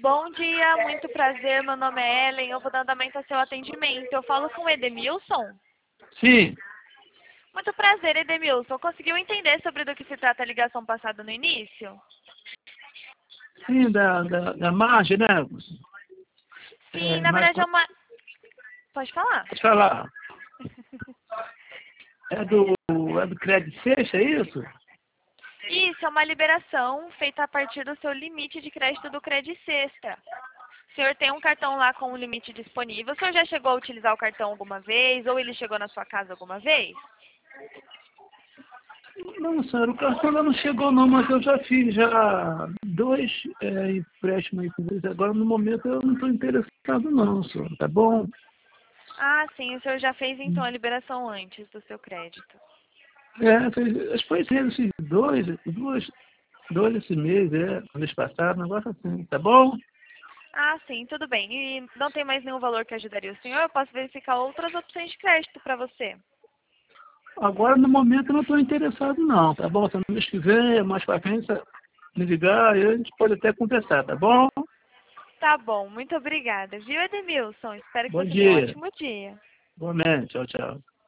Bom dia, muito prazer. Meu nome é Ellen. Eu vou dar andamento ao seu atendimento. Eu falo com o Edemilson. Sim, Muito prazer, Edemilson. Conseguiu entender sobre do que se trata a ligação passada no início? sim, da margem, né? Sim, É, na mas verdade é uma... Pode falar. pode falar, é do crédito sexta, é isso? Isso, é uma liberação feita a partir do seu limite de crédito do Credit Sexta. O senhor tem um cartão lá com um limite disponível. O senhor já chegou a utilizar o cartão alguma vez? Ou ele chegou na sua casa alguma vez? Não, senhor, o cartão ainda não chegou não, mas eu já fiz já dois empréstimos aí com vocês. Agora, no momento, eu não estou interessado não, senhor, tá bom? Ah, sim, o senhor já fez então a liberação antes do seu crédito. Acho que foi esses dois esse mês, mês passado, um negócio assim, tá bom? Ah, sim, tudo bem. E não tem mais nenhum valor que ajudaria o senhor? Eu posso verificar outras opções de crédito para você. Agora, no momento, eu não estou interessado não, tá bom? Se no mês que vem, mais pra frente, me ligar, aí a gente pode até conversar, tá bom? Tá bom, muito obrigada. Viu, Edemilson? Espero que Bom você tenha um dia. ótimo dia. Igualmente. Tchau, tchau.